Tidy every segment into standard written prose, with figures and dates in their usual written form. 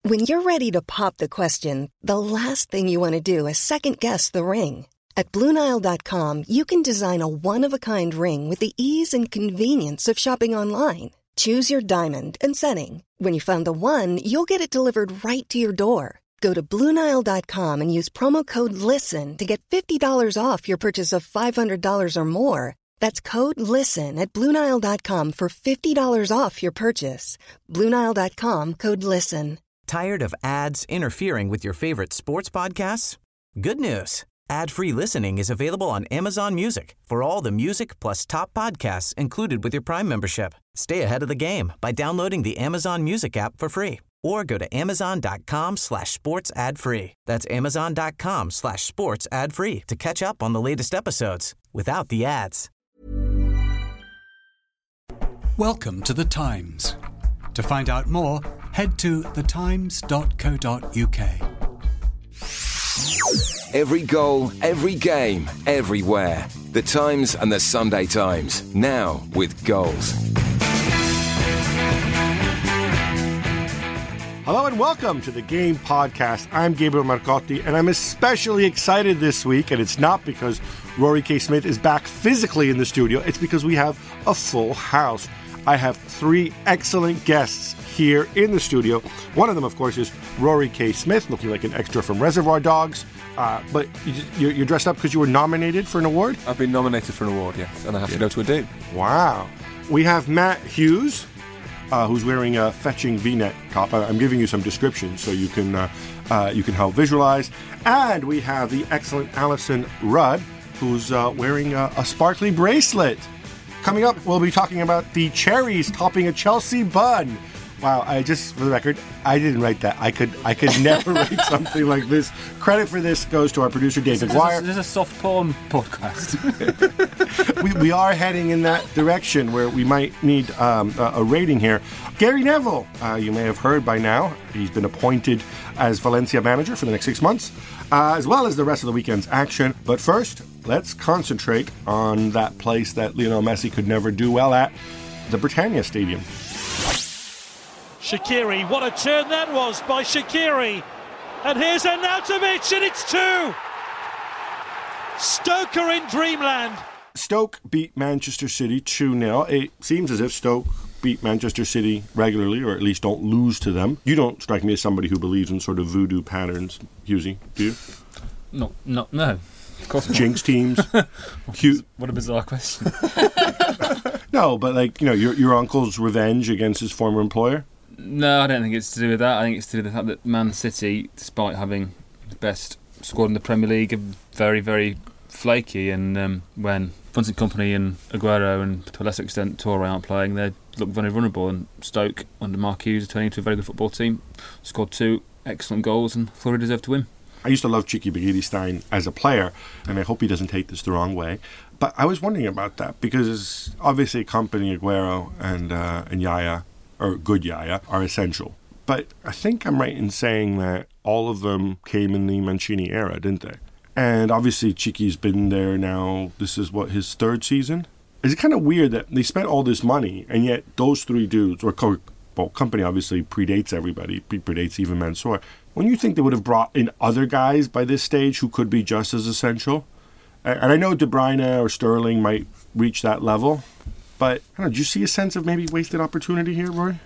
When you're ready to pop the question, the last thing you want to do is second-guess the ring. At BlueNile.com, you can design a one-of-a-kind ring with the ease and convenience of shopping online. Choose your diamond and setting. When you find the one, you'll get it delivered right to your door. Go to BlueNile.com and use promo code LISTEN to get $50 off your purchase of $500 or more. That's code LISTEN at BlueNile.com for $50 off your purchase. BlueNile.com, code LISTEN. Tired of ads interfering with your favorite sports podcasts? Good news. Ad-free listening is available on Amazon Music for all the music plus top podcasts included with your Prime membership. Stay ahead of the game by downloading the Amazon Music app for free or go to amazon.com/sports ad free. That's amazon.com/sports ad free to catch up on the latest episodes without the ads. Welcome to The Times. To find out more, head to thetimes.co.uk. Every goal, every game, everywhere. The Times and the Sunday Times. Now with goals. Hello and welcome to the Game Podcast. I'm Gabriel Marcotti, and I'm especially excited this week, and it's not because Rory K. Smith is back physically in the studio. It's because we have a full house. I have three excellent guests here in the studio. One of them, of course, is Rory K. Smith, looking like an extra from Reservoir Dogs. But you're dressed up because you were nominated for an award? I've been nominated for an award, yes, and I have to go to a do. Wow. We have Matt Hughes, who's wearing a fetching V-neck top. I'm giving you some descriptions so you can help visualize. And we have the excellent Alison Rudd, who's wearing a sparkly bracelet. Coming up, we'll be talking about the cherries topping a Chelsea bun. Wow, for the record, I didn't write that. I could never write something like this. Credit for this goes to our producer, David Dwyer. This is a soft porn podcast. we are heading in that direction where we might need a rating here. Gary Neville, you may have heard by now, he's been appointed as Valencia manager for the next 6 months, as well as the rest of the weekend's action. But first, let's concentrate on that place that Lionel Messi could never do well at, the Britannia Stadium. Shaqiri, what a turn that was by Shaqiri. And here's Arnautovic, and it's 2. Stoke are in dreamland. Stoke beat Manchester City 2-0. It seems as if Stoke beat Manchester City regularly, or at least don't lose to them. You don't strike me as somebody who believes in sort of voodoo patterns, Husey, do you? No. Of course not. Jinx teams. What a bizarre question. No, but your uncle's revenge against his former employer? No, I don't think it's to do with that. I think it's to do with the fact that Man City, despite having the best squad in the Premier League, are very, very flaky. And when Vincent Kompany and Aguero and to a lesser extent Toure aren't playing, they look very vulnerable. And Stoke, under Mark Hughes, are turning into a very good football team. Scored 2 excellent goals and fully deserved to win. I used to love Chiqui Begiristain as a player, and I hope he doesn't take this the wrong way. But I was wondering about that because obviously Kompany, Aguero, and Yaya, or good Yaya, are essential. But I think I'm right in saying that all of them came in the Mancini era, didn't they? And obviously Chiqui's been there now, this is his 3rd season? Is it kind of weird that they spent all this money, and yet those 3 dudes, Kompany obviously predates everybody, predates even Mansour. When you think they would have brought in other guys by this stage who could be just as essential? And I know De Bruyne or Sterling might reach that level, but I don't know, do you see a sense of maybe wasted opportunity here, Rory?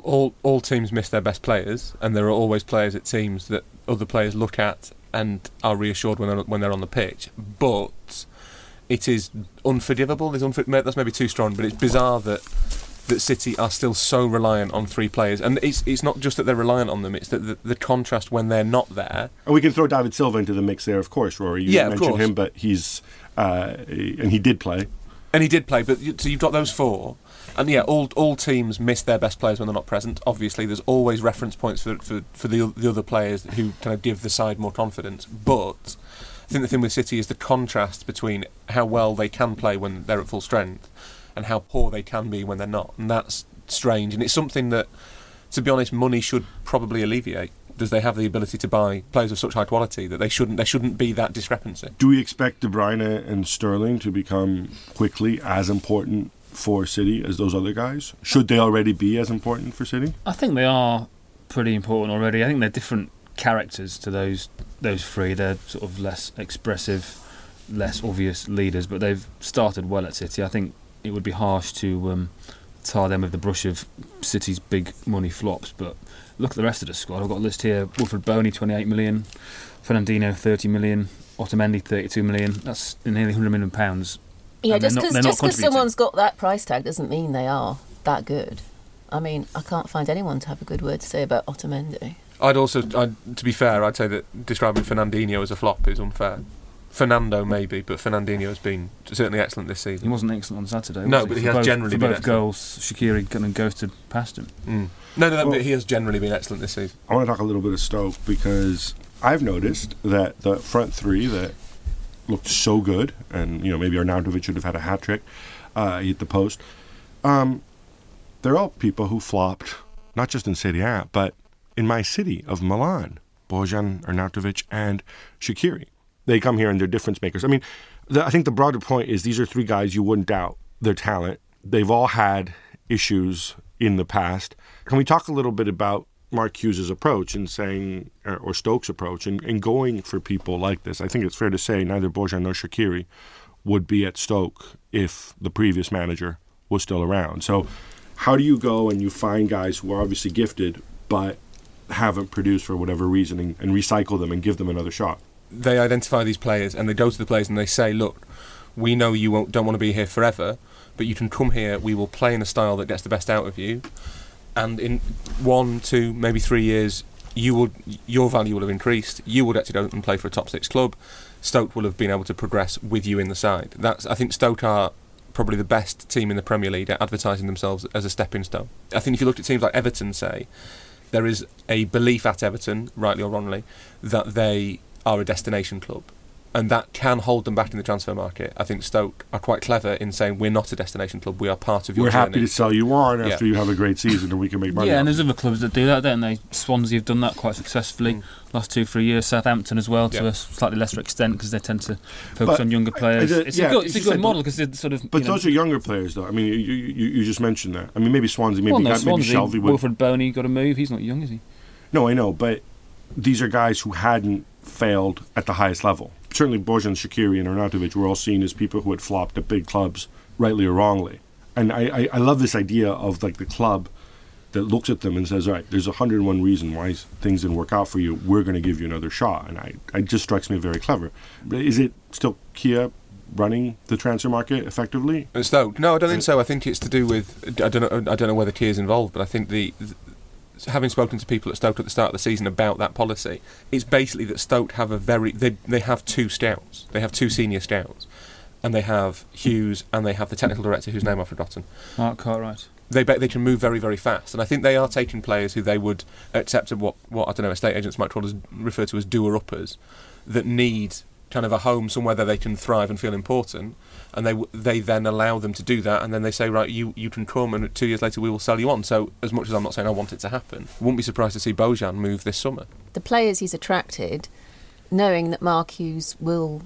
All teams miss their best players, and there are always players at teams that other players look at and are reassured when they're on the pitch. But it is unforgivable. That's maybe too strong, but it's bizarre that City are still so reliant on 3 players, and it's not just that they're reliant on them; it's that the contrast when they're not there. And we can throw David Silva into the mix there, of course, Rory. You mentioned him, but he's and he did play. And he did play, but so you've got those 4, and all teams miss their best players when they're not present. Obviously, there's always reference points for the other players who kind of give the side more confidence. But I think the thing with City is the contrast between how well they can play when they're at full strength and how poor they can be when they're not, and that's strange. And it's something that, to be honest, money should probably alleviate. Does they have the ability to buy players of such high quality that there shouldn't be that discrepancy? Do we expect De Bruyne and Sterling to become quickly as important for City as those other guys? Should they already be as important for City? I think they are pretty important already. I think they're different characters to those three. They're sort of less expressive, less obvious leaders, but they've started well at City. I think it would be harsh to tar them with the brush of City's big money flops, but look at the rest of the squad. I've got a list here: Wilfred Boney, 28 million, Fernandinho, 30 million, Otamendi, 32 million. That's nearly £100 million. Yeah, just because someone's got that price tag doesn't mean they are that good. I mean, I can't find anyone to have a good word to say about Otamendi. To be fair, I'd say that describing Fernandinho as a flop is unfair. Fernando maybe, but Fernandinho has been certainly excellent this season. He wasn't excellent on Saturday. No, but he has generally been both excellent. goals. Shaqiri kind of ghosted past him. But he has generally been excellent this season. I want to talk a little bit of Stoke because I've noticed that the front three that looked so good, and maybe Arnautovic should have had a hat trick. He hit the post. They're all people who flopped, not just in Serie A, but in my city of Milan. Bojan, Arnautovic, and Shaqiri. They come here and they're difference makers. I mean, I think the broader point is these are three guys you wouldn't doubt their talent. They've all had issues in the past. Can we talk a little bit about Mark Hughes' approach and saying, or Stoke's approach, and going for people like this? I think it's fair to say neither Bojan nor Shaqiri would be at Stoke if the previous manager was still around. So how do you go and you find guys who are obviously gifted but haven't produced for whatever reason and recycle them and give them another shot? They identify these players and they go to the players and they say, look, we know you don't want to be here forever, but you can come here, we will play in a style that gets the best out of you, and in 1, 2, maybe 3 years your value will have increased, you will get to go and play for a top 6 club, Stoke will have been able to progress with you in the side. I think Stoke are probably the best team in the Premier League at advertising themselves as a stepping stone. I think if you look at teams like Everton, say, there is a belief at Everton, rightly or wrongly, that they are a destination club, and that can hold them back in the transfer market. I think Stoke are quite clever in saying we're not a destination club, we are part of your journey. We're happy to sell you on after you have a great season and we can make money. Yeah, and there's other clubs that do that, don't they? Swansea have done that quite successfully last 2-3 years. Southampton as well, to a slightly lesser extent, because they tend to focus on younger players. It's a good model because they're sort of. But those are younger players, though. I mean, you just mentioned that. I mean, maybe Swansea, maybe Shelvey. Wilfred Boney got a move. He's not young, is he? No, I know, but these are guys who hadn't failed at the highest level. Certainly Bojan, Shaqiri and Arnautovic were all seen as people who had flopped at big clubs, rightly or wrongly. And I love this idea of like the club that looks at them and says, all right, there's 101 reasons why things didn't work out for you. We're going to give you another shot. And it just strikes me very clever. Is it still Kia running the transfer market effectively? Stoke? No, I don't think so. I think it's to do with, I don't know whether Kia's involved, but I think having spoken to people at Stoke at the start of the season about that policy, it's basically that Stoke have they have 2 scouts. They have 2 senior scouts, and they have Hughes and they have the technical director whose name I've forgotten. Mark Cartwright. They can move very, very fast, and I think they are taking players who they would accept what I don't know, estate agents might refer to as doer-uppers, that need kind of a home somewhere that they can thrive and feel important, and they then allow them to do that, and then they say, right, you can come, and 2 years later we will sell you on. So as much as I'm not saying I want it to happen, I wouldn't be surprised to see Bojan move this summer. The players he's attracted, knowing that Mark Hughes will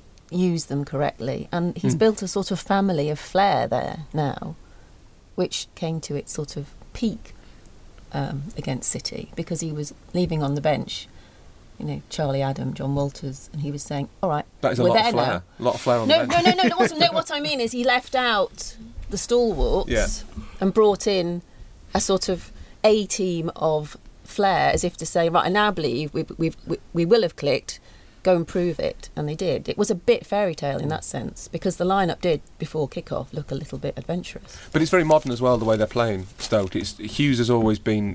use them correctly, and he's built a sort of family of flair there now, which came to its sort of peak against City, because he was leaving on the bench Charlie Adam, John Walters, and he was saying, all right, that is a lot of flair. A lot of flair on the bench. No, it wasn't. No, what I mean is he left out the stalwarts and brought in a sort of A team of flair, as if to say, right, I now believe we will have clicked, go and prove it. And they did. It was a bit fairy tale in that sense, because the lineup did, before kick-off, look a little bit adventurous. But it's very modern as well, the way they're playing Stoke. Hughes has always been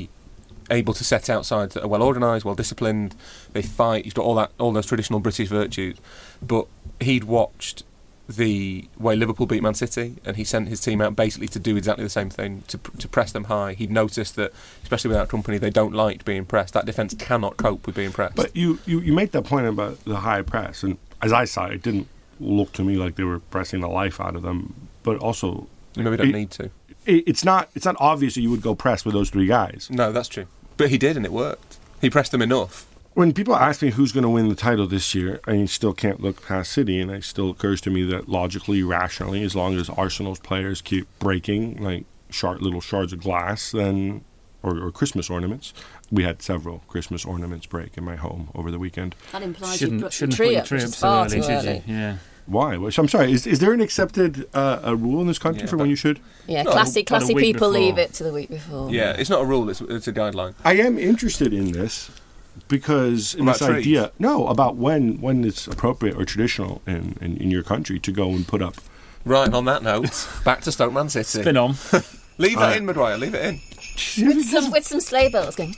able to set out sides that are well organised, well disciplined, they fight, he's got all those traditional British virtues, but he'd watched the way Liverpool beat Man City, and he sent his team out basically to do exactly the same thing, to press them high. He'd noticed that, especially without company, they don't like being pressed. That defence cannot cope with being pressed. But you made that point about the high press, and as I saw it didn't look to me like they were pressing the life out of them, but also you maybe don't need to. It's not obvious that you would go press with those 3 guys. No, that's true. But he did, and it worked. He pressed them enough. When people ask me who's going to win the title this year, I still can't look past City, and it still occurs to me that logically, rationally, as long as Arsenal's players keep breaking like little shards of glass, then or Christmas ornaments. We had several Christmas ornaments break in my home over the weekend. That implies Shouldn't you put put the tree your up, tree which up is so far early, too should early. you? Yeah. Why? I'm sorry. Is there an accepted a rule in this country for when you should? Yeah, No, classy about a week people before. leave it to the week before. Yeah, it's not a rule, it's a guideline. I am interested in this because in About this trees? idea, about when it's appropriate or traditional in your country to go and put up. Right, and on that note, back to Stoke Man City. Spin on. Leave that in, Maguire, leave it in. With some sleigh bells going.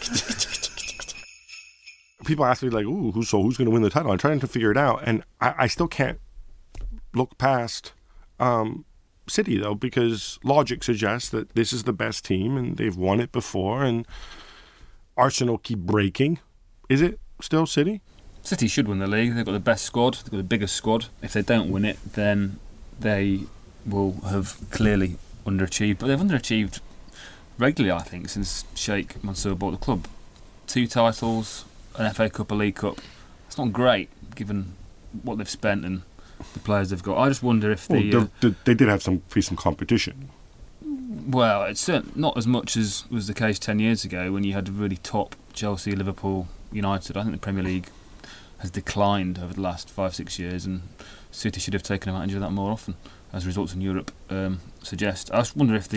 People ask me like, "Ooh, who's going to win the title?" I'm trying to figure it out, and I still can't look past City though, because logic suggests that this is the best team and they've won it before, and Arsenal keep breaking. Is it still City? City should win the league. They've got the best squad. They've got the biggest squad. If they don't win it, then they will have clearly underachieved. But they've underachieved regularly, I think, since Sheikh Mansour bought the club. 2 titles, an FA Cup, a League Cup. It's not great, given what they've spent and the players they've got. I just wonder if They did have some competition. Well, it's certainly not as much as was the case 10 years ago when you had really top Chelsea, Liverpool, United. I think the Premier League has declined over the last 5-6 years, and City should have taken advantage of that more often, as results in Europe suggest. I just wonder if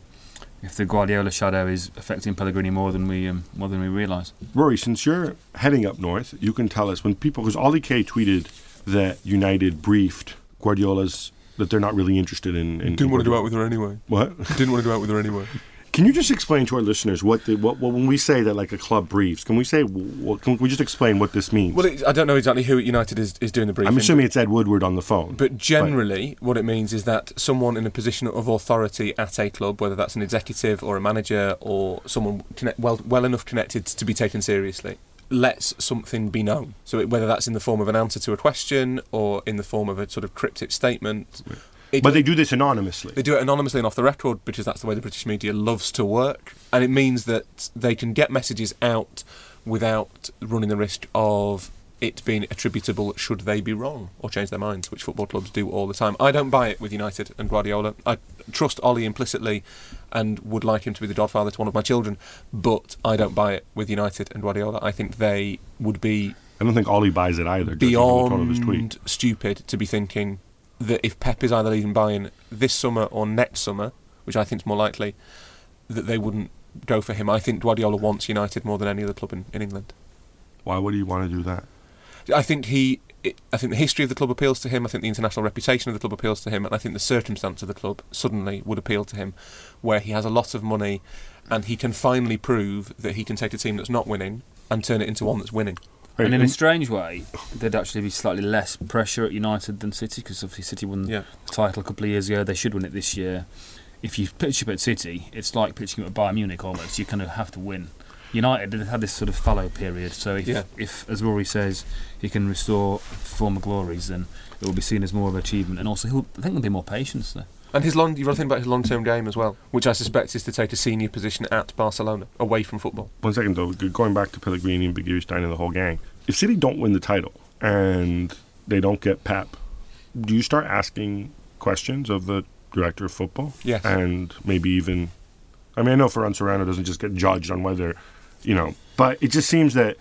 the Guardiola shadow is affecting Pellegrini more than we realise. Rory, since you're heading up north, you can tell us when people, because Ollie K tweeted that United briefed Guardiola's that they're not really interested in Didn't want to go out with her anyway. What? Didn't want to go out with her anyway. Can you just explain to our listeners what when we say that like a club briefs? Can we just explain what this means? Well, I don't know exactly who at United is doing the briefing. I'm assuming it's Ed Woodward on the phone. But generally, what it means is that someone in a position of authority at a club, whether that's an executive or a manager or someone well enough connected to be taken seriously, lets something be known. So whether that's in the form of an answer to a question or in the form of a sort of cryptic statement. Right. But they do this anonymously. They do it anonymously and off the record because that's the way the British media loves to work. And it means that they can get messages out without running the risk of it being attributable should they be wrong or change their minds, which football clubs do all the time. I don't buy it with United and Guardiola. I trust Ollie implicitly and would like him to be the godfather to one of my children, but I don't buy it with United and Guardiola. I think they would be... I don't think Ollie buys it either. Beyond stupid to be thinking that if Pep is either leaving Bayern this summer or next summer, which I think is more likely, that they wouldn't go for him. I think Guardiola wants United more than any other club in England. Why would he want to do that? I think the history of the club appeals to him. I think the international reputation of the club appeals to him, and I think the circumstance of the club suddenly would appeal to him, where he has a lot of money and he can finally prove that he can take a team that's not winning and turn it into one that's winning. And in a strange way, there'd actually be slightly less pressure at United than City, because obviously City won the title a couple of years ago. They should win it this year. If you pitch up at City, it's like pitching up at Bayern Munich almost. You kind of have to win. United had this sort of fallow period, so if as Rory says, he can restore former glories, then it will be seen as more of an achievement. And also, I think there'll be more patience there. And you've got to think about his long-term game as well, which I suspect is to take a senior position at Barcelona, away from football. 1 second though, going back to Pellegrini and Begiristain and the whole gang. If City don't win the title and they don't get Pep, do you start asking questions of the director of football? Yes. And maybe even, I mean, I know Ferran Serrano doesn't just get judged on whether, but it just seems that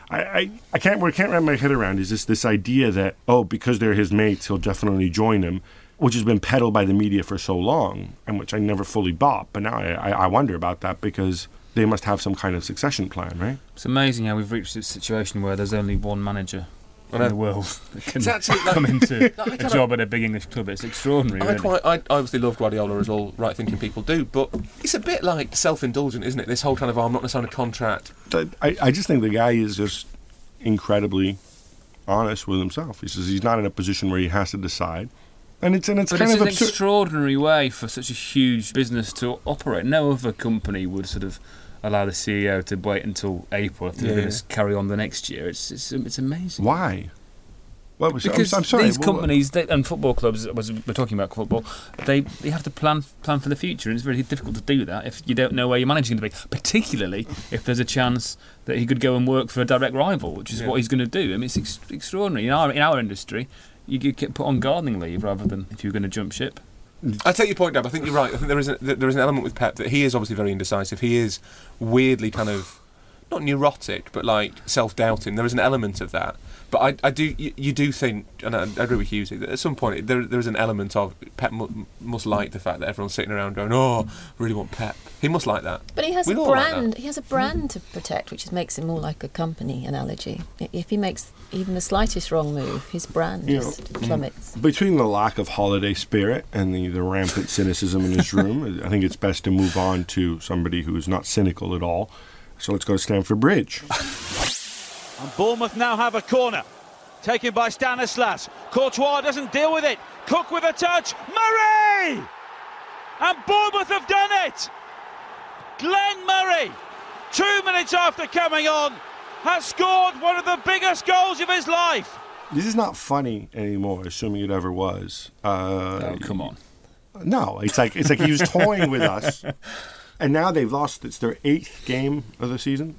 I can't wrap my head around is this idea that, because they're his mates, he'll definitely join him, which has been peddled by the media for so long, and which I never fully bought. But now I wonder about that, because they must have some kind of succession plan, right? It's amazing how we've reached this situation where there's only one manager in the world that can come into a job at a big English club. It's extraordinary, really. I obviously love Guardiola, as all right-thinking people do, but it's a bit like self-indulgent, isn't it? This whole kind of, I'm not going to sign a contract. I just think the guy is just incredibly honest with himself. He says he's not in a position where he has to decide. But it's kind of an extraordinary way for such a huge business to operate. No other company would sort of allow the CEO to wait until April if they're going to carry on the next year. It's amazing. Why? Because I'm sorry, these companies and football clubs, as we're talking about football, they have to plan for the future, and it's really difficult to do that if you don't know where you're managing to be, particularly if there's a chance that he could go and work for a direct rival, which is what he's going to do. I mean, it's extraordinary. In our industry, you get put on gardening leave rather than if you're going to jump ship. I take your point, Dab. I think you're right. I think there is an element with Pep that he is obviously very indecisive. He is weirdly kind of not neurotic, but like self-doubting. There is an element of that. But I do, you do think, and I agree with Hughes, that at some point there is an element of Pep must like the fact that everyone's sitting around going, "Oh, I really want Pep." He must like that. But he has We'd a all like brand. that. He has a brand to protect, which makes him more like a company analogy. If he makes even the slightest wrong move, his brand just plummets. Between the lack of holiday spirit and the rampant cynicism in his room, I think it's best to move on to somebody who's not cynical at all. So let's go to Stamford Bridge. And Bournemouth now have a corner. Taken by Stanislas. Courtois doesn't deal with it. Cook with a touch. Murray! And Bournemouth have done it! Glenn Murray, 2 minutes after coming on, has scored one of the biggest goals of his life. This is not funny anymore, assuming it ever was. Oh, come on. No, it's like he was toying with us. And now they've lost. It's their 8th game of the season.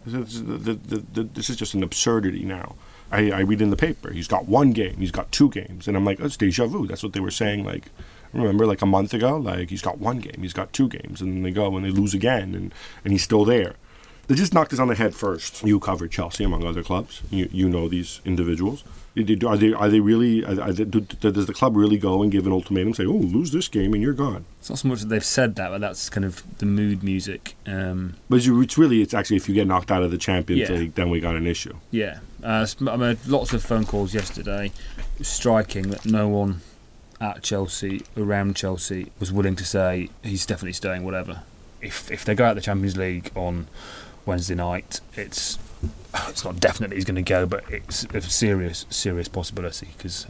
This is just an absurdity now. I read in the paper, he's got 1 game, he's got 2 games. And I'm like, it's deja vu. That's what they were saying, like, remember, like a month ago? Like, he's got 1 game, he's got 2 games. And then they go and they lose again, and he's still there. They just knocked us on the head first. You cover Chelsea, among other clubs. You know these individuals. Are they really? Does the club really go and give an ultimatum, say, "Oh, lose this game and you're gone"? It's not so much that they've said that, but that's kind of the mood music. But it's actually if you get knocked out of the Champions League, then we got an issue. Yeah, I made lots of phone calls yesterday. It was striking that no one at Chelsea, around Chelsea, was willing to say he's definitely staying. Whatever. If they go out of the Champions League on Wednesday night, it's not definitely he's going to go, but it's a serious possibility because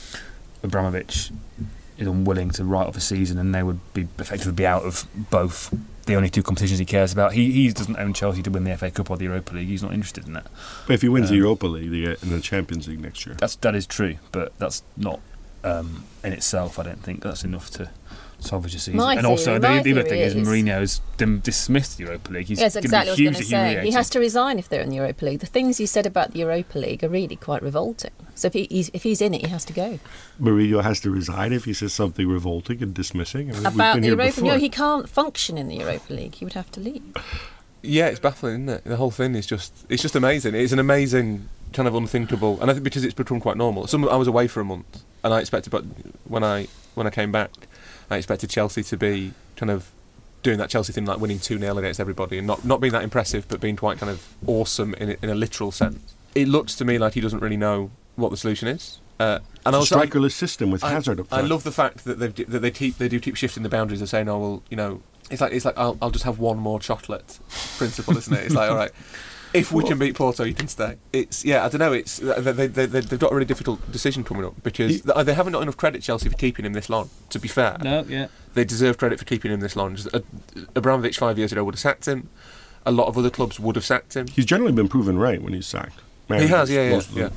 Abramovich is unwilling to write off a season, and they would be effectively be out of both the only 2 competitions he cares about. He doesn't own Chelsea to win the FA Cup or the Europa League. He's not interested in that. But if he wins the Europa League, they get in the Champions League next year. That is true, but that's not in itself. I don't think that's enough to salvage a season. And also, the other thing is Mourinho has dismissed the Europa League. Yes, exactly what I was going to say. He has to resign if they're in the Europa League. The things you said about the Europa League are really quite revolting. So if he's in it, he has to go. Mourinho has to resign if he says something revolting and dismissing. About the Europa League? No, he can't function in the Europa League. He would have to leave. Yeah, it's baffling, isn't it? The whole thing is just amazing. It's an amazing kind of unthinkable, and I think because it's become quite normal. I was away for a month, and I expected, but when I came back, I expected Chelsea to be kind of doing that Chelsea thing, like winning 2-0 against everybody, and not being that impressive, but being quite kind of awesome in a literal sense. It looks to me like he doesn't really know what the solution is. And it's a strikerless system with Hazard up front. I love the fact that they do keep shifting the boundaries of saying, oh well, you know, it's like I'll just have one more chocolate principle, isn't it? It's like, all right, if we can beat Porto, you can stay. It's I don't know. It's they've got a really difficult decision coming up because they haven't got enough credit, Chelsea, for keeping him this long. To be fair, they deserve credit for keeping him this long. Abramovich 5 years ago would have sacked him. A lot of other clubs would have sacked him. He's generally been proven right when he's sacked. He has, yeah.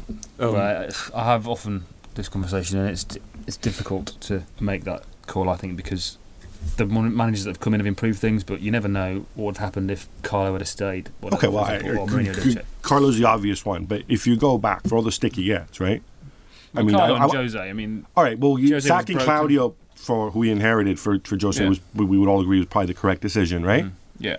I have often this conversation, and it's difficult to make that call. I think because the managers that have come in have improved things, but you never know what would have happened if Carlo had stayed. Carlo's the obvious one, but if you go back for all the stick he gets, right? Carlo and Jose. I mean, all right. Well, sacking Claudio for who he inherited for Jose was, we would all agree, was probably the correct decision, right? Yeah.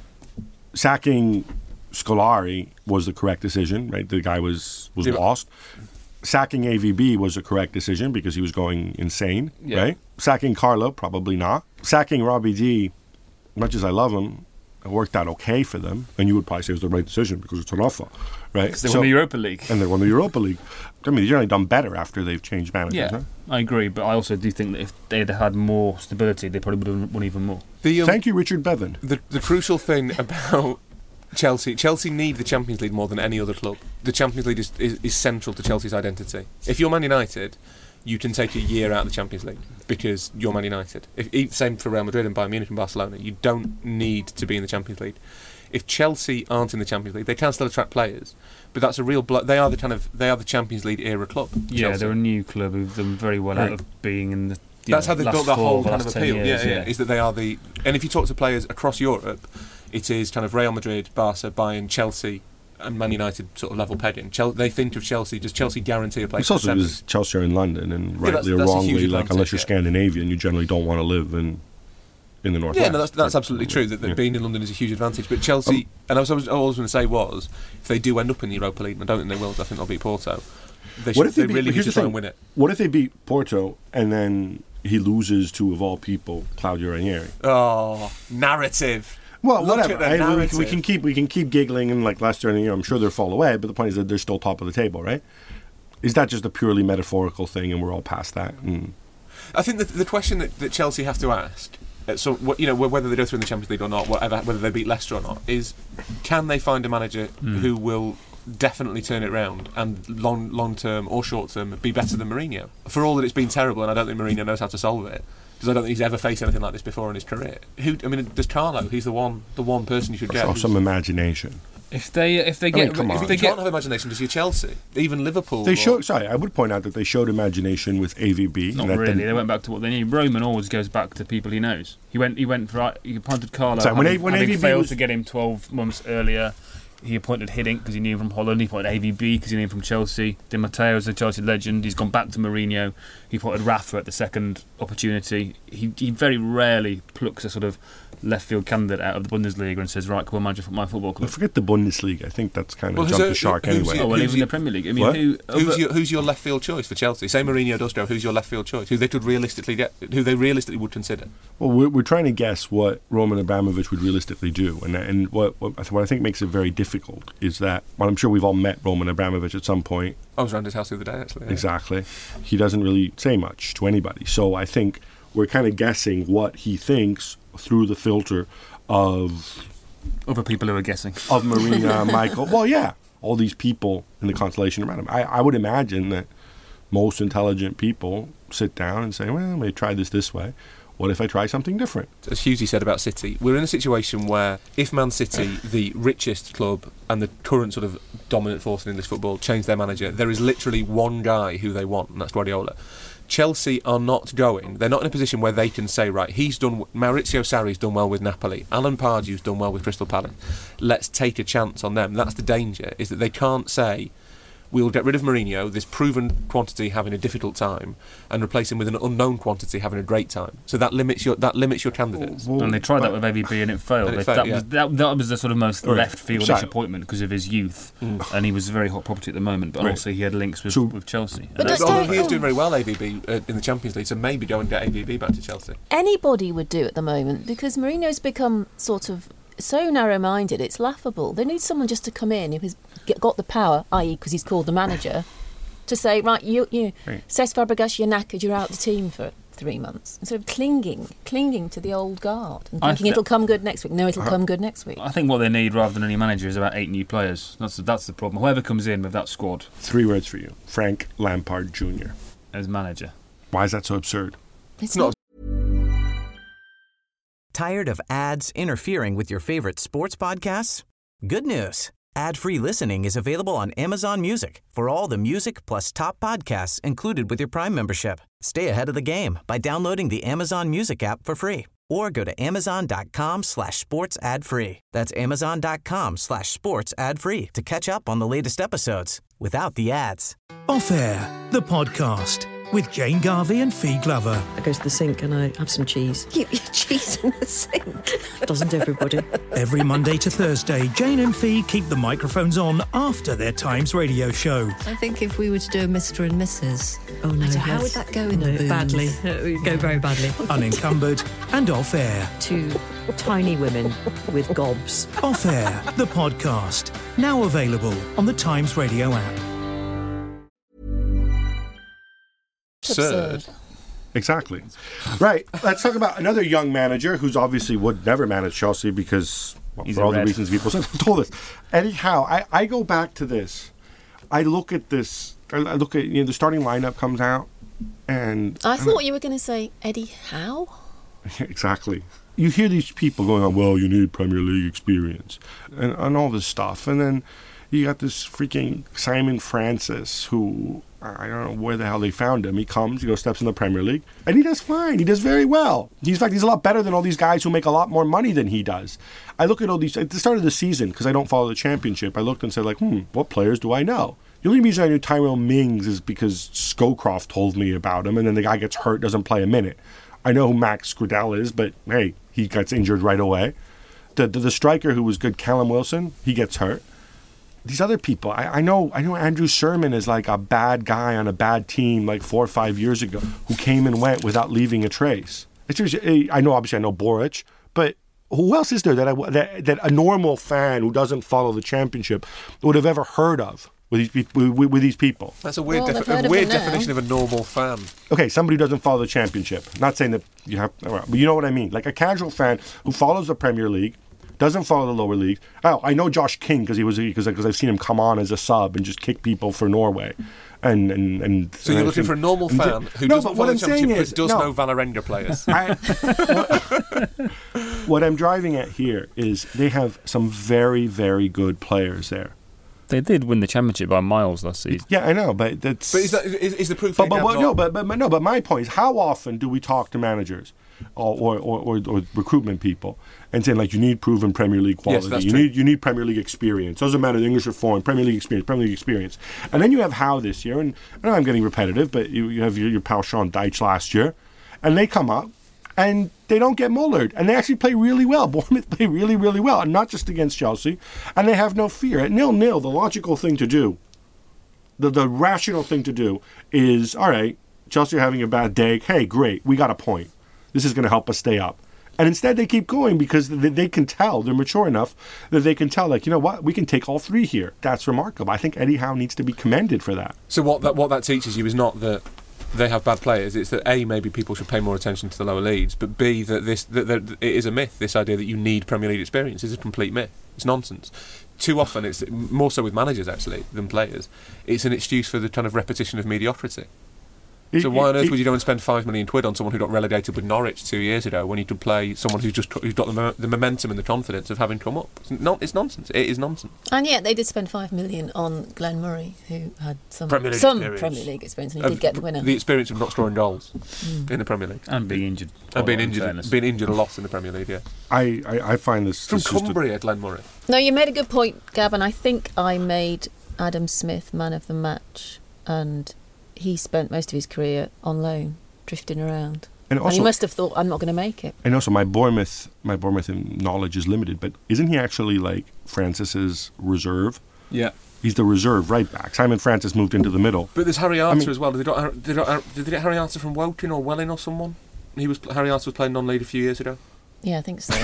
Sacking Scolari was the correct decision, right? The guy was lost. Sacking AVB was a correct decision because he was going insane, right? Sacking Carlo, probably not. Sacking Robbie D, much as I love him, it worked out okay for them. And you would probably say it was the right decision because it's an offer, right? Because they won the Europa League. And they won the Europa League. I mean, they've generally done better after they've changed managers. Yeah, right? I agree. But I also do think that if they had had more stability, they probably would have won even more. Thank you, Richard Bevan. The crucial thing about Chelsea need the Champions League more than any other club. The Champions League is central to Chelsea's identity. If you're Man United, you can take a year out of the Champions League because you're Man United. Same for Real Madrid and Bayern Munich and Barcelona. You don't need to be in the Champions League. If Chelsea aren't in the Champions League, they can still attract players, but that's a real. They are the Champions League era club. Yeah, Chelsea. They're a new club who've done very well out of being in the. That's how they've built the whole kind of appeal. Years, is that they are the. And if you talk to players across Europe, it is kind of Real Madrid, Barca, Bayern, Chelsea, and Man United sort of level pegging. They think of Chelsea. Does Chelsea guarantee a place? It's also because Chelsea are in London, and rightly or wrongly, like unless you're Scandinavian, you generally don't want to live in the north. Yeah, no, that's absolutely true. That being in London is a huge advantage. But Chelsea, and I was going to say was, if they do end up in the Europa League, and I don't think they will. I think they'll beat Porto. They really need to try and win it. What if they beat Porto and then he loses to, of all people, Claudio Ranieri? Oh, narrative. Well, whatever. We can keep giggling and like Leicester, and I'm sure they'll fall away. But the point is that they're still top of the table, right? Is that just a purely metaphorical thing, and we're all past that? I think the question that Chelsea have to ask, whether they go through in the Champions League or not, whether they beat Leicester or not, is can they find a manager who will definitely turn it round and long term or short term be better than Mourinho? For all that it's been terrible, and I don't think Mourinho knows how to solve it, because I don't think he's ever faced anything like this before in his career. There's Carlo. He's the one person you should get. Show some imagination. If they can't have imagination, does you Chelsea, even Liverpool? I would point out that they showed imagination with AVB. Not really. They went back to what they knew. Roman always goes back to people he knows. He appointed Carlo. So when AVB failed to get him 12 months earlier. He appointed Hiddink because he knew him from Holland. He appointed AVB because he knew him from Chelsea. Di Matteo is a Chelsea legend. He's gone back to Mourinho. He appointed Rafa at the second opportunity. He very rarely plucks a sort of left field candidate out of the Bundesliga and says, right, come on, manager my football club. Well, forget the Bundesliga. I think that's kind of jumped the shark anyway. Even the Premier League. I mean, who's your left field choice for Chelsea? Say Mourinho does go. Who's your left field choice? Who they could realistically get? Who they realistically would consider? Well, we're trying to guess what Roman Abramovich would realistically do, and what I think makes it very difficult is that, well, I'm sure we've all met Roman Abramovich at some point. I was around his house the other day, actually. Yeah. Exactly. He doesn't really say much to anybody, so I think we're kind of guessing what he thinks through the filter of other people who are guessing. Of Marina, Michael. Well, yeah. All these people in the constellation around him. I would imagine that most intelligent people sit down and say, well, I may try this way. What if I try something different? As Hughesy said about City, we're in a situation where if Man City, the richest club and the current sort of dominant force in English football, change their manager, there is literally one guy who they want, and that's Guardiola. Chelsea are not going. They're not in a position where they can say, right, Maurizio Sarri's done well with Napoli, Alan Pardew's done well with Crystal Palace. Let's take a chance on them. That's the danger, is that they can't say, we'll get rid of Mourinho, this proven quantity having a difficult time, and replace him with an unknown quantity having a great time. So that limits your candidates. And they tried that with AVB and it failed. That was the sort of most left field appointment because of his youth, and he was a very hot property at the moment. But also he had links with Chelsea. But he is doing very well, AVB, in the Champions League. So maybe go and get AVB back to Chelsea. Anybody would do at the moment because Mourinho's become sort of so narrow-minded, it's laughable. They need someone just to come in who has got the power, i.e. because he's called the manager, to say, right, you Cesc Fabregas, you're knackered, you're out of the team for 3 months. Instead of clinging to the old guard and thinking it'll come good next week. No, it'll come good next week. I think what they need, rather than any manager, is about 8 new players. That's the problem. Whoever comes in with that squad. 3 words for you. Frank Lampard Jr. As manager. Why is that so absurd? It's not. Tired of ads interfering with your favorite sports podcasts? Good news. Ad-free listening is available on Amazon Music for all the music plus top podcasts included with your Prime membership. Stay ahead of the game by downloading the Amazon Music app for free or go to amazon.com/sports ad-free. That's amazon.com/sports ad-free to catch up on the latest episodes without the ads. Off Air, the podcast with Jane Garvey and Fee Glover. I go to the sink and I have some cheese. You eat cheese in the sink? Doesn't everybody? Every Monday to Thursday, Jane and Fee keep the microphones on after their Times radio show. I think if we were to do a Mr. and Mrs. Oh no, how would that go in the booth? Badly. It would go very badly. Unencumbered and Off Air. 2 tiny women with gobs. Off Air, the podcast. Now available on the Times radio app. Absurd. Exactly. Right. Let's talk about another young manager who's obviously would never manage Chelsea because, for all the reasons people told us. Eddie Howe. I go back to this. I look at this. I look at the starting lineup comes out, and I thought you were going to say Eddie Howe. Exactly. You hear these people going on, well, you need Premier League experience and all this stuff, and then you got this freaking Simon Francis who. I don't know where the hell they found him. He comes, steps in the Premier League, and he does fine. He does very well. In fact, he's a lot better than all these guys who make a lot more money than he does. I look at all these, at the start of the season, because I don't follow the Championship, I looked and said, like, what players do I know? The only reason I knew Tyrell Mings is because Scowcroft told me about him, and then the guy gets hurt, doesn't play a minute. I know who Max Gradel is, but hey, he gets injured right away. The striker who was good, Callum Wilson, he gets hurt. These other people, I know Andrew Sherman is like a bad guy on a bad team like 4 or 5 years ago who came and went without leaving a trace. I know Boric, but who else is there that a normal fan who doesn't follow the Championship would have ever heard of with these people? That's a weird definition of a normal fan. Okay, somebody who doesn't follow the Championship. Not saying that you have, but you know what I mean. Like a casual fan who follows the Premier League, doesn't follow the lower league. Oh, I know Josh King because I've seen him come on as a sub and just kick people for Norway. And so you're looking for a normal fan who doesn't follow the Championship but does know Vålerenga players. What I'm driving at here is they have some very, very good players there. They did win the Championship by miles last season. Yeah, I know, but that's. But is the proof? But my point is, how often do we talk to managers or recruitment people and saying, like, you need proven Premier League quality, yes, you need Premier League experience. Doesn't matter the English or foreign, Premier League experience. And then you have Howe this year, and I know I'm getting repetitive, but you have your pal Sean Dyche last year, and they come up. And they don't get mullered. And they actually play really well. Bournemouth play really, really well. And not just against Chelsea. And they have no fear. At 0-0, the logical thing to do, the rational thing to do is, all right, Chelsea are having a bad day. Hey, great, we got a point. This is going to help us stay up. And instead they keep going because they can tell, they're mature enough that they can tell, like, you know what, we can take all three here. That's remarkable. I think Eddie Howe needs to be commended for that. So what that teaches you is not that they have bad players. It's that A, maybe people should pay more attention to the lower leagues, but B, that it is a myth. This idea that you need Premier League experience is a complete myth. It's nonsense. Too often, it's more so with managers actually than players. It's an excuse for the kind of repetition of mediocrity. So why on earth would you go and spend £5 million on someone who got relegated with Norwich 2 years ago when you could play someone who's got the momentum and the confidence of having come up? It's nonsense. It is nonsense. And yet they did spend £5 million on Glenn Murray, who had some Premier League experience, and he did get the winner. The experience of not scoring goals in the Premier League and being injured. Being injured a lot in the Premier League. Yeah. I find this from Cumbria, Glenn Murray. No, you made a good point, Gab, and I think I made Adam Smith man of the match, and he spent most of his career on loan, drifting around. And he must have thought, I'm not going to make it. And also, my Bournemouth knowledge is limited, but isn't he actually like Francis's reserve? Yeah. He's the reserve right back. Simon Francis moved into the middle. But there's Harry Arter as well. Did they get Harry Arter from Woking or Welling or someone? Harry Arter was playing non-league a few years ago. Yeah, I think so.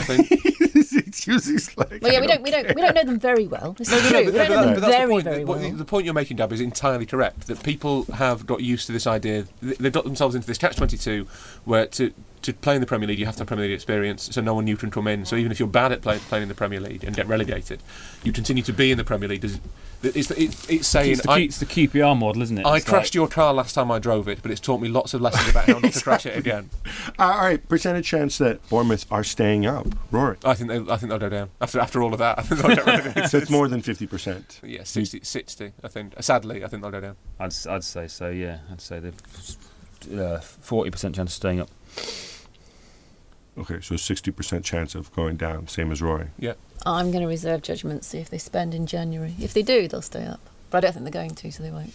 Well, yeah, we don't know them very well. This is true. We don't know them very well. The point you're making, Dab, is entirely correct. That people have got used to this idea. They've got themselves into this catch-22, where to play in the Premier League, you have to have Premier League experience. So no one new can come in. So even if you're bad at playing in the Premier League and get relegated, you continue to be in the Premier League. It's saying it's the QPR model, isn't it? I crashed your car last time I drove it, but it's taught me lots of lessons about how not to crash it again. All right, percentage chance that Bournemouth are staying up, Rory. I think they'll go down after all of that. I think they'll get relegated. So it's more than 50%. Yeah, 60. I think. Sadly, I think they'll go down. I'd say so. Yeah, I'd say they've 40% chance of staying up. Okay, so 60% chance of going down, same as Rory. Yeah. I'm going to reserve judgment, see if they spend in January. If they do, they'll stay up. But I don't think they're going to, so they won't.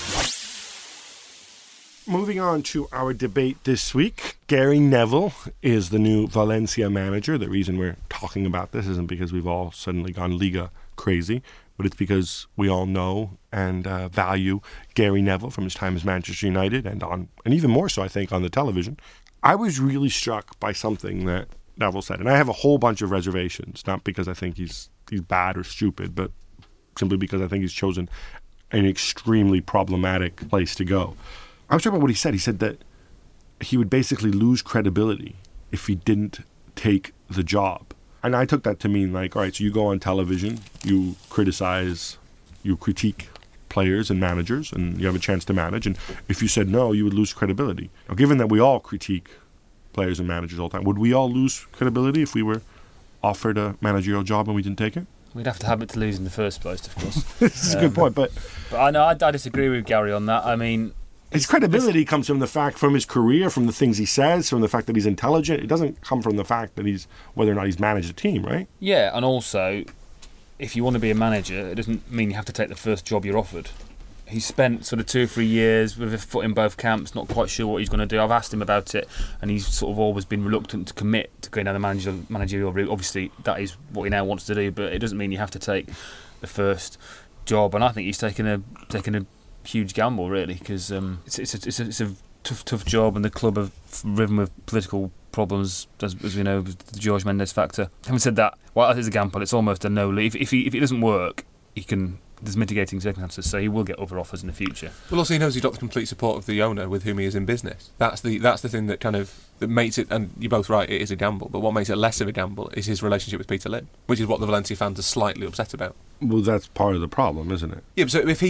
Moving on to our debate this week, Gary Neville is the new Valencia manager. The reason we're talking about this isn't because we've all suddenly gone Liga crazy, but it's because we all know and value Gary Neville from his time as Manchester United and even more so, I think, on the television. I was really struck by something that Neville said, and I have a whole bunch of reservations, not because I think he's bad or stupid, but simply because I think he's chosen an extremely problematic place to go. I was talking about what he said. He said that he would basically lose credibility if he didn't take the job. And I took that to mean like, all right, so you go on television, you critique players and managers, and you have a chance to manage. And if you said no, you would lose credibility. Now, given that we all critique players and managers all the time, would we all lose credibility if we were offered a managerial job and we didn't take it? We'd have to have it to lose in the first place, of course. This is a good point, but I know I disagree with Gary on that. I mean, his credibility comes from his career, from the things he says, from the fact that he's intelligent. It doesn't come from the fact that whether or not he's managed a team, right? Yeah, and also, if you want to be a manager, it doesn't mean you have to take the first job you're offered. He's spent sort of 2 or 3 years with a foot in both camps, not quite sure what he's going to do. I've asked him about it, and he's sort of always been reluctant to commit to going down the managerial route. Obviously, that is what he now wants to do, but it doesn't mean you have to take the first job. And I think he's taken a huge gamble, really, because it's a tough job, and the club have riven with political problems, as we know, with the George Mendes factor. Having said that, while that is a gamble, it's almost a no-leave. If it doesn't work, there's mitigating circumstances, so he will get other offers in the future. Well, also he knows he's got the complete support of the owner with whom he is in business. That's the thing that makes it, and you're both right, it is a gamble, but what makes it less of a gamble is his relationship with Peter Lim, which is what the Valencia fans are slightly upset about. Well, that's part of the problem, isn't it? Yeah, so if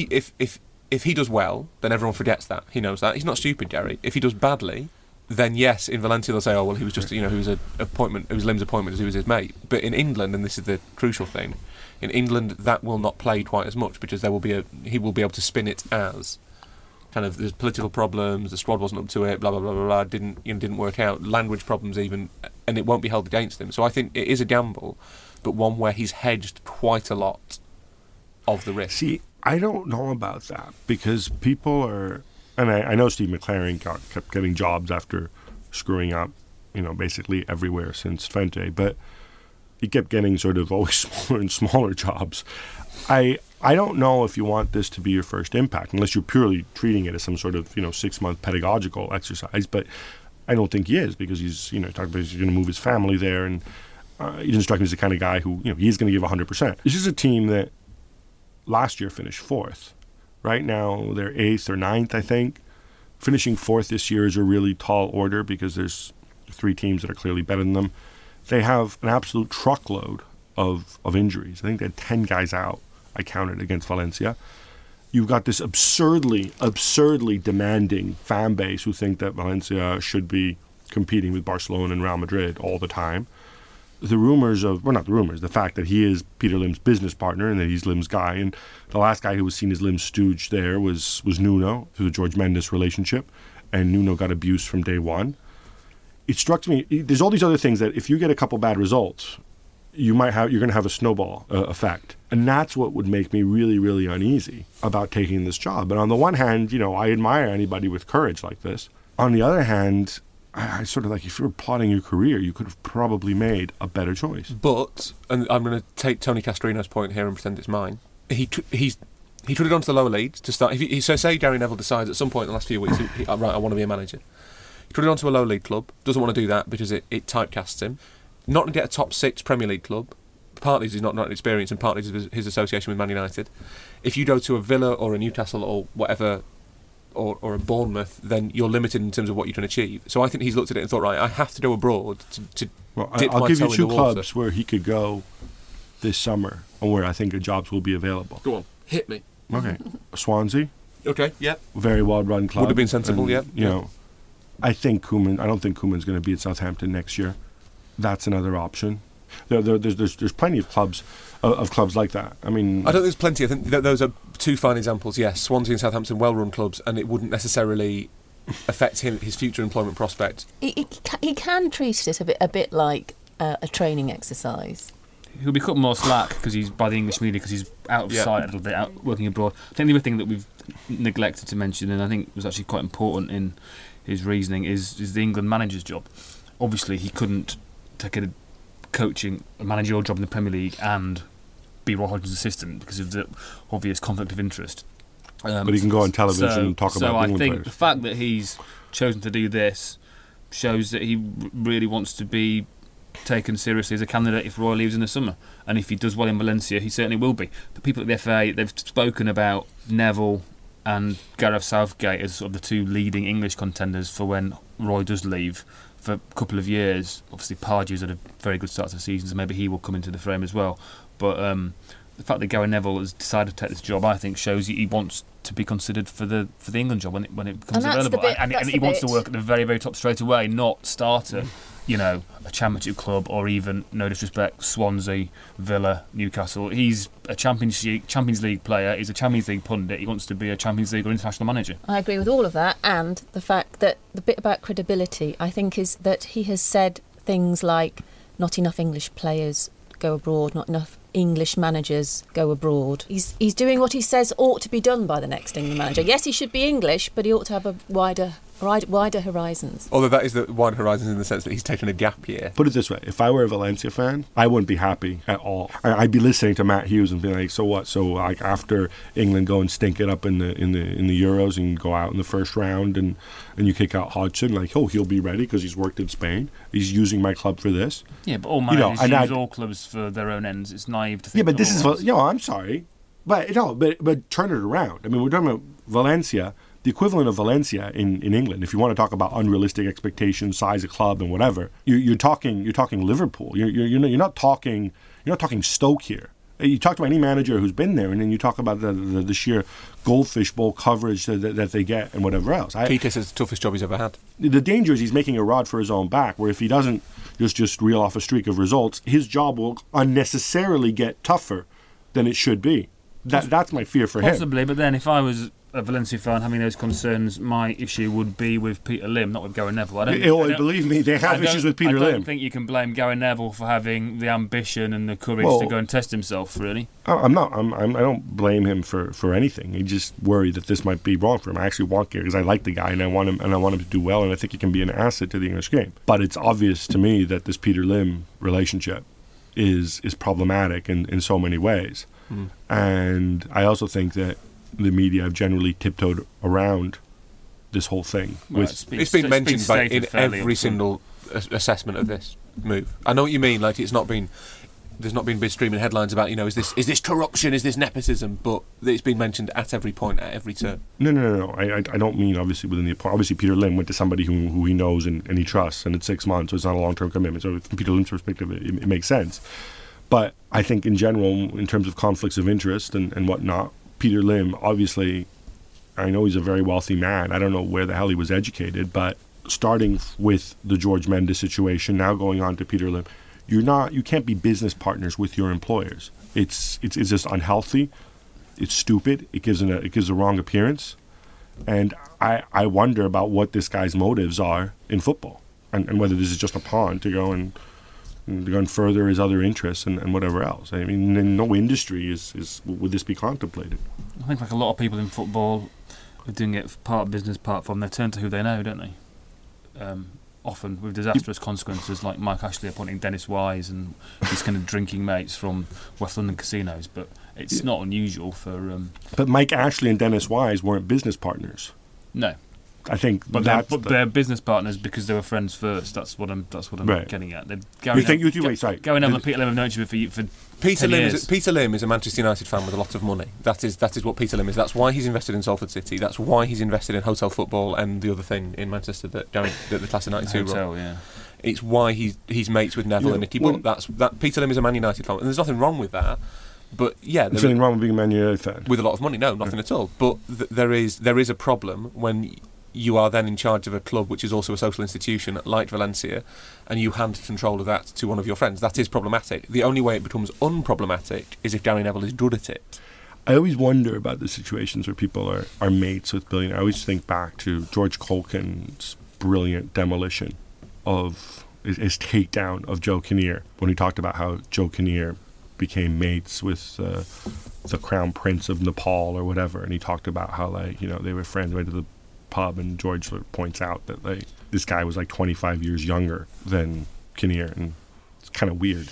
he does well, then everyone forgets that. He knows that. He's not stupid, Gary. If he does badly, then yes, in Valencia they'll say, oh, well, he was just, he was an appointment, it was Lim's appointment, he was his mate. But in England, and this is the crucial thing, in England that will not play quite as much, because he will be able to spin it as kind of there's political problems, the squad wasn't up to it, blah blah blah blah blah, didn't work out, language problems even, and it won't be held against him. So I think it is a gamble, but one where he's hedged quite a lot of the risk. See, I don't know about that, because people are, and I know Steve McLaren kept getting jobs after screwing up, basically everywhere since Twente, but he kept getting sort of always smaller and smaller jobs. I don't know if you want this to be your first impact, unless you're purely treating it as some sort of 6-month pedagogical exercise. But I don't think he is, because he's talking about he's going to move his family there, and he doesn't strike me as the kind of guy who he's going to give 100%. This is a team that last year finished 4th. Right now they're 8th or 9th, I think. Finishing 4th this year is a really tall order, because there's 3 teams that are clearly better than them. They have an absolute truckload of injuries. I think they had 10 guys out, I counted, against Valencia. You've got this absurdly demanding fan base who think that Valencia should be competing with Barcelona and Real Madrid all the time. The fact that he is Peter Lim's business partner and that he's Lim's guy. And the last guy who was seen as Lim's stooge there was Nuno, through the George Mendes relationship. And Nuno got abused from day one. It struck me, there's all these other things that if you get a couple bad results, you're going to have a snowball effect. And that's what would make me really, really uneasy about taking this job. But on the one hand, I admire anybody with courage like this. On the other hand, I sort of like, if you were plotting your career, you could have probably made a better choice. But, and I'm going to take Tony Castrino's point here and pretend it's mine, he took it onto the lower leagues to start. So say Gary Neville decides at some point in the last few weeks, right, I want to be a manager. He put it onto a low league club, doesn't want to do that because it typecasts him. Not to get a top 6 Premier League club, partly he's not experienced and partly his association with Man United. If you go to a Villa or a Newcastle or whatever, or a Bournemouth, then you're limited in terms of what you can achieve. So I think he's looked at it and thought, right, I have to go abroad to dip my toe in the water. I'll give you 2 clubs where he could go this summer and where I think the jobs will be available. Go on, hit me. Okay. Swansea. Okay, yeah. Very well-run club. Would have been sensible, and, yeah. I don't think Koeman's going to be at Southampton next year. That's another option. There's plenty of clubs like that. I mean, I don't think there's plenty. I think those are 2 fine examples. Yes, Swansea and Southampton, well-run clubs, and it wouldn't necessarily affect his future employment prospect. He can treat it a bit like a training exercise. He'll be cut more slack because he's by the English media, because he's out of sight a little bit, out working abroad. I think the other thing that we've neglected to mention, and I think was actually quite important in his reasoning, is the England manager's job. Obviously, he couldn't take a managerial job in the Premier League and be Roy Hodgson's assistant because of the obvious conflict of interest. But he can go on television and talk about England players. So I think the fact that he's chosen to do this shows that he really wants to be taken seriously as a candidate if Roy leaves in the summer. And if he does well in Valencia, he certainly will be. The people at the FA, they've spoken about Neville and Gareth Southgate as sort of the 2 leading English contenders for when Roy does leave for a couple of years. Obviously, Pardew's had a very good start to the season, so maybe he will come into the frame as well. But the fact that Gary Neville has decided to take this job, I think, shows he wants to be considered for the England job when it becomes available. And he wants to work at the very, very top straight away, not starter a Championship club, or even, no disrespect, Swansea, Villa, Newcastle. He's a Champions League player. He's a Champions League pundit. He wants to be a Champions League or international manager. I agree with all of that, and the fact that the bit about credibility, I think, is that he has said things like not enough English players go abroad, not enough English managers go abroad. He's doing what he says ought to be done by the next England manager. Yes, he should be English, but he ought to have a wider horizons. Although that is the wider horizons in the sense that he's taken a gap year. Put it this way, if I were a Valencia fan, I wouldn't be happy at all. I'd be listening to Matt Hughes and be like, so what? So like after England go and stink it up in the Euros and go out in the first round and you kick out Hodgson, like, oh, he'll be ready because he's worked in Spain. He's using my club for this. Yeah, but all managers use all clubs for their own ends. It's naive to think. Yeah, but this is, I'm sorry. But turn it around. I mean, we're talking about Valencia. The equivalent of Valencia in England, if you want to talk about unrealistic expectations, size of club, and whatever, you're talking Liverpool. You're not talking Stoke here. You talk to any manager who's been there, and then you talk about the sheer goldfish bowl coverage that they get and whatever else. Peter says the toughest job he's ever had. The danger is he's making a rod for his own back, where if he doesn't just reel off a streak of results, his job will unnecessarily get tougher than it should be. That's my fear for him. Possibly, but then if I was a Valencia fan having those concerns, my issue would be with Peter Lim, not with Gary Neville. Believe me, they have issues with Peter Lim. I don't think you can blame Gary Neville for having the ambition and the courage to go and test himself, really. I don't blame him for anything. I just worry that this might be wrong for him. I actually want Gary because I like the guy and I want him to do well, and I think he can be an asset to the English game. But it's obvious to me that this Peter Lim relationship is problematic in so many ways. And I also think that the media have generally tiptoed around this whole thing. It's been mentioned in every single assessment of this move. I know what you mean. Like, there's not been big streaming headlines about, is this corruption, is this nepotism? But it's been mentioned at every point, at every turn. No. I don't mean obviously within the. Obviously, Peter Lim went to somebody who he knows and he trusts, and it's 6 months, so it's not a long-term commitment. So from Peter Lim's perspective, it makes sense. But I think in general, in terms of conflicts of interest and whatnot, Peter Lim, obviously, I know he's a very wealthy man. I don't know where the hell he was educated, but starting with the George Mendes situation, now going on to Peter Lim, you can't be business partners with your employers. It's just unhealthy. It's stupid. It gives a wrong appearance, and I wonder about what this guy's motives are in football, and whether this is just a pawn to go and further his other interests and whatever else. I mean, in no industry would this be contemplated. I think like a lot of people in football are doing it part business, part from. They turn to who they know, don't they? Often with disastrous consequences, like Mike Ashley appointing Dennis Wise and his kind of drinking mates from West London casinos. But it's not unusual for. But Mike Ashley and Dennis Wise weren't business partners. No. I think, they're business partners because they were friends first. That's what I'm right. getting at. Gary Neville and Peter Lim have known each other for Peter Lim is a Manchester United fan with a lot of money. That is what Peter Lim is. That's why he's invested in Salford City. That's why he's invested in Hotel Football and the other thing in Manchester that the class of '92 run. Yeah. It's why he's mates with Neville and Nicky Butt. That Peter Lim is a Man United fan, and there's nothing wrong with that. But yeah, there's nothing wrong with being a Man United fan with a lot of money. No, nothing at all. But there is a problem when you are then in charge of a club which is also a social institution like Valencia, and you hand control of that to one of your friends. That is problematic. The only way it becomes unproblematic is if Gary Neville is good at it. I always wonder about the situations where people are mates with billionaires. I always think back to George Colkin's brilliant demolition of his takedown of Joe Kinnear, when he talked about how Joe Kinnear became mates with the Crown Prince of Nepal or whatever, and he talked about how they were friends, went to the pub, and George sort of points out that this guy was 25 years younger than Kinnear, and it's kind of weird.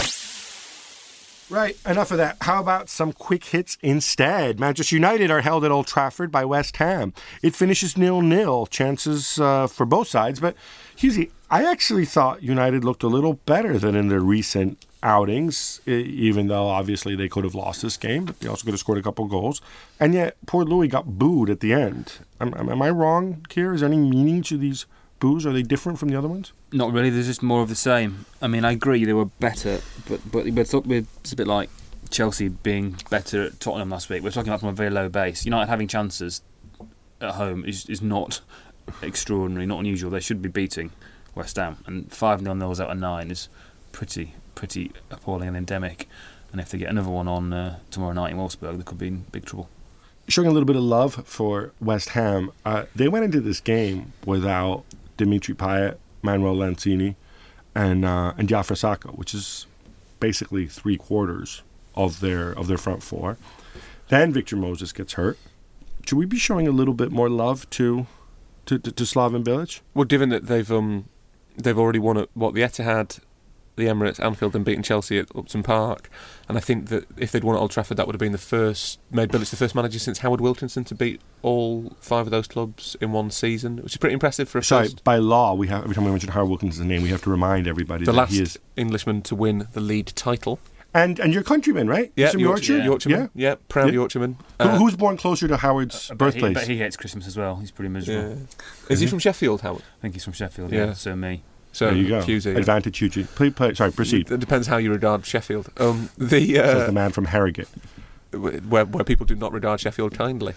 Right, enough of that. How about some quick hits instead? Manchester United are held at Old Trafford by West Ham. It finishes 0-0, chances for both sides, but Hughesy, I actually thought United looked a little better than in their recent outings, even though obviously they could have lost this game, but they also could have scored a couple goals. And yet, poor Louis got booed at the end. Am I wrong here? Is there any meaning to these boos? Are they different from the other ones? Not really. There's just more of the same. I mean, I agree they were better, but it's a bit like Chelsea being better at Tottenham last week. We're talking about from a very low base. United having chances at home is not extraordinary, not unusual. They should be beating West Ham, and 5-0 out of 9 is pretty appalling and endemic. And if they get another one on tomorrow night in Wolfsburg, they could be in big trouble. Showing a little bit of love for West Ham, they went into this game without Dimitri Payet, Manuel Lanzini, and Diafra Sakho, which is basically 3/4 of their front four. Then Victor Moses gets hurt. Should we be showing a little bit more love to Slaven Bilic? Well, given that they've already won at the Etihad, the Emirates, Anfield, and beaten Chelsea at Upton Park, and I think that if they'd won at Old Trafford, that would have been made Bilic the first manager since Howard Wilkinson to beat all 5 of those clubs in one season, which is pretty impressive for a first. By law, we have, every time we mention Howard Wilkinson's name, we have to remind everybody the that last he is Englishman to win the league title. And your countryman, right? Yeah, from Yorkshire? Yorkshireman. Yeah, proud Yorkshireman. Who's born closer to Howard's birthplace? But he hates Christmas as well. He's pretty miserable. Yeah. Is he from Sheffield, Howard? I think he's from Sheffield, yeah. So me. So there you go. Husey, Advantage Hugely. Sorry, proceed. It depends how you regard Sheffield. Says the man from Harrogate. Where people do not regard Sheffield kindly.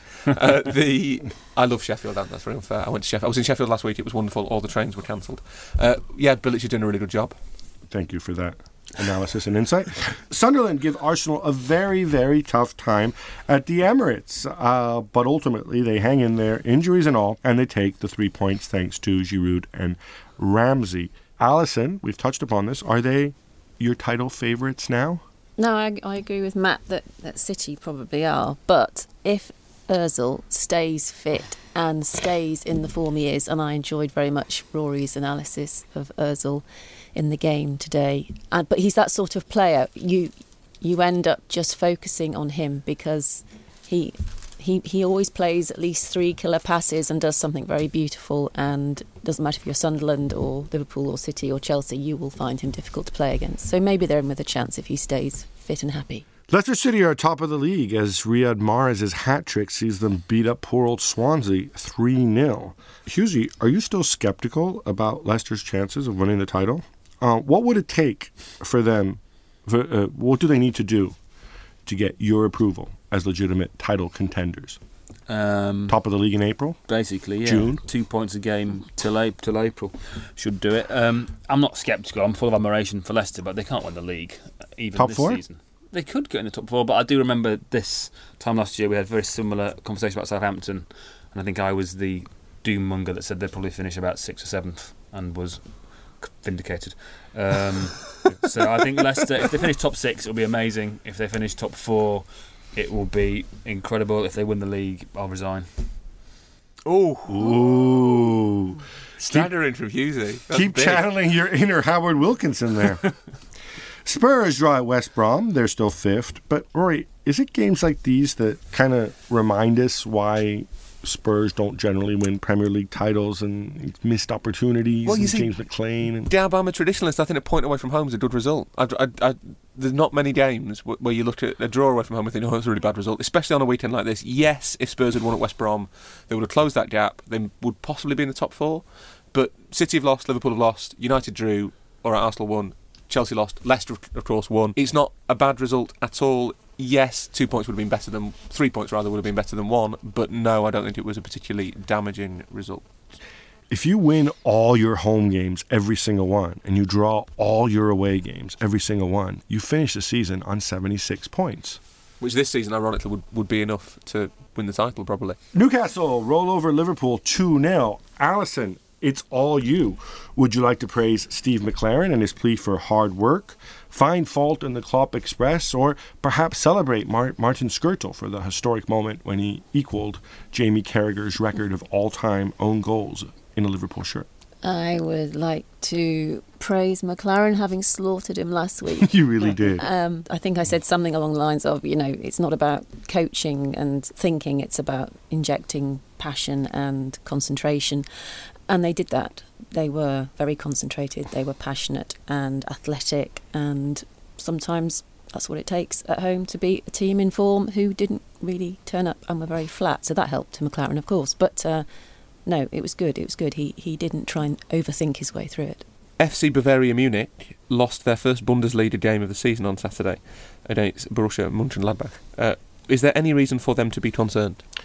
I love Sheffield, that's very unfair. I went to Sheffield. I was in Sheffield last week, it was wonderful, all the trains were cancelled. Bilic is doing a really good job. Thank you for that analysis and insight. Sunderland give Arsenal a very, very tough time at the Emirates, but ultimately they hang in there, injuries and all, and they take the 3 points thanks to Giroud and Ramsey. Alison, we've touched upon this. Are they your title favourites now? No, I agree with Matt that City probably are, but if Ozil stays fit and stays in the form he is, and I enjoyed very much Rory's analysis of Ozil in the game today, but he's that sort of player, you end up just focusing on him because he always plays at least 3 killer passes and does something very beautiful, and doesn't matter if you're Sunderland or Liverpool or City or Chelsea, you will find him difficult to play against. So maybe they're in with a chance if he stays fit and happy. Leicester City are top of the league as Riyad Mahrez's hat-trick sees them beat up poor old Swansea 3-0. Husey, are you still sceptical about Leicester's chances of winning the title? What would it take for them? What do they need to do to get your approval as legitimate title contenders? Top of the league in April? Basically, yeah. June? 2 points a game till April should do it. I'm not sceptical. I'm full of admiration for Leicester, but they can't win the league even top this 4? Season. They could get in the top 4, but I do remember this time last year we had a very similar conversation about Southampton, and I think I was the doom monger that said they'd probably finish about 6th or 7th and was vindicated. So I think Leicester, if they finish top 6, it'll be amazing. If they finish top 4, it will be incredible. If they win the league, I'll resign. Ooh. Staggering from Husey. Keep channeling your inner Howard Wilkinson there. Spurs draw at West Brom. They're still 5th. But, Rory, is it games like these that kind of remind us why Spurs don't generally win Premier League titles and missed opportunities? Well, you and see, James McClean. And I'm a traditionalist. I think a point away from home is a good result. There's not many games where you look at a draw away from home and think, oh, it's a really bad result, especially on a weekend like this. Yes, if Spurs had won at West Brom, they would have closed that gap. They would possibly be in the top 4. But City have lost, Liverpool have lost, United drew, or Arsenal won, Chelsea lost, Leicester, of course, won. It's not a bad result at all. Yes, 2 points would have been better than 3 points rather would have been better than 1, but no, I don't think it was a particularly damaging result. If you win all your home games, every single one, and you draw all your away games, every single one, you finish the season on 76 points. Which this season, ironically, would be enough to win the title, probably. Newcastle roll over Liverpool 2-0. Alison, it's all you. Would you like to praise Steve McLaren and his plea for hard work, find fault in the Klopp Express, or perhaps celebrate Martin Skrtel for the historic moment when he equaled Jamie Carragher's record of all-time own goals in a Liverpool shirt? I would like to praise McLaren having slaughtered him last week. You really did. I think I said something along the lines of, it's not about coaching and thinking, it's about injecting passion and concentration. And they did that. They were very concentrated, they were passionate and athletic, and sometimes that's what it takes at home to beat a team in form who didn't really turn up and were very flat. So that helped to McLaren, of course. But no, it was good. It was good. He didn't try and overthink his way through it. FC Bavaria Munich lost their first Bundesliga game of the season on Saturday against Borussia Mönchengladbach. Is there any reason for them to be concerned?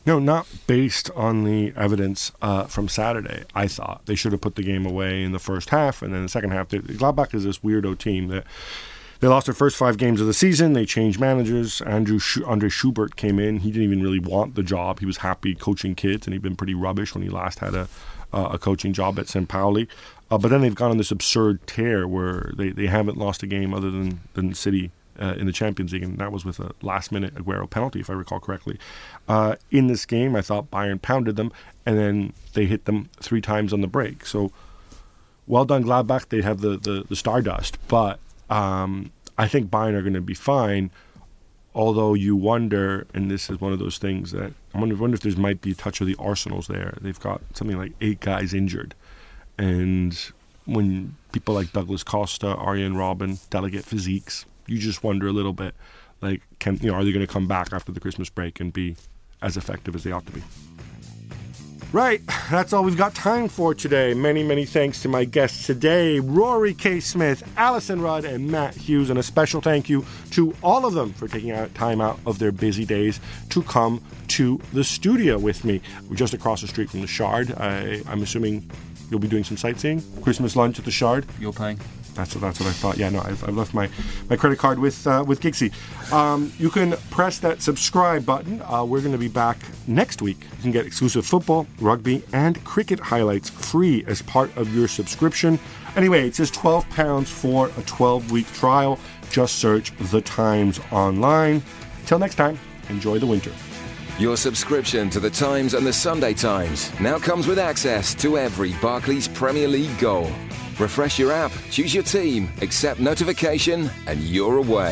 No, not based on the evidence from Saturday. I thought they should have put the game away in the first half, and then the second half. Gladbach is this weirdo team that they lost their first 5 games of the season. They changed managers. Andre Schubert came in. He didn't even really want the job. He was happy coaching kids, and he'd been pretty rubbish when he last had a coaching job at St. Pauli. But then they've gone on this absurd tear where they haven't lost a game other than City in the Champions League, and that was with a last-minute Aguero penalty, if I recall correctly. In this game, I thought Bayern pounded them, and then they hit them 3 times on the break. So, well done, Gladbach. They have the stardust, but I think Bayern are going to be fine, although you wonder, and this is one of those things that I wonder if there might be a touch of the Arsenals there. They've got something like 8 guys injured, and when people like Douglas Costa, Arjen Robben, Delegate Physiques, you just wonder a little bit, like, are they going to come back after the Christmas break and be as effective as they ought to be? Right, that's all we've got time for today. Many, many thanks to my guests today, Rory K. Smith, Alison Rudd, and Matt Hughes, and a special thank you to all of them for taking time out of their busy days to come to the studio with me. We're just across the street from the Shard. I'm assuming you'll be doing some sightseeing? Christmas lunch at the Shard? You're paying. That's what I thought. Yeah, no, I've left my credit card with Gigsy. You can press that subscribe button. We're going to be back next week. You can get exclusive football, rugby, and cricket highlights free as part of your subscription. Anyway, it's just £12 for a 12-week trial. Just search The Times online. Till next time, enjoy the winter. Your subscription to The Times and The Sunday Times now comes with access to every Barclays Premier League goal. Refresh your app, choose your team, accept notification, and you're away.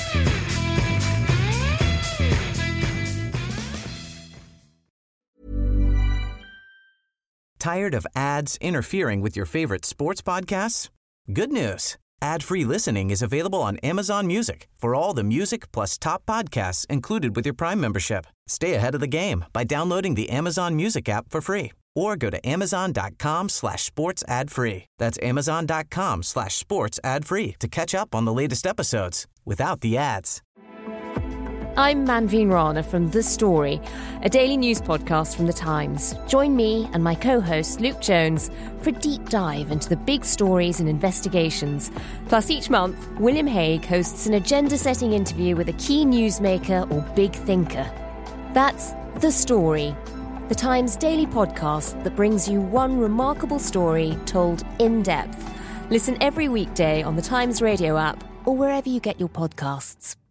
Tired of ads interfering with your favorite sports podcasts? Good news. Ad-free listening is available on Amazon Music for all the music plus top podcasts included with your Prime membership. Stay ahead of the game by downloading the Amazon Music app for free or go to amazon.com/sports ad free. That's amazon.com/sports ad free to catch up on the latest episodes without the ads. I'm Manveen Rana from The Story, a daily news podcast from The Times. Join me and my co-host Luke Jones for a deep dive into the big stories and investigations. Plus, each month, William Hague hosts an agenda-setting interview with a key newsmaker or big thinker. That's The Story, The Times daily podcast that brings you one remarkable story told in depth. Listen every weekday on The Times radio app or wherever you get your podcasts.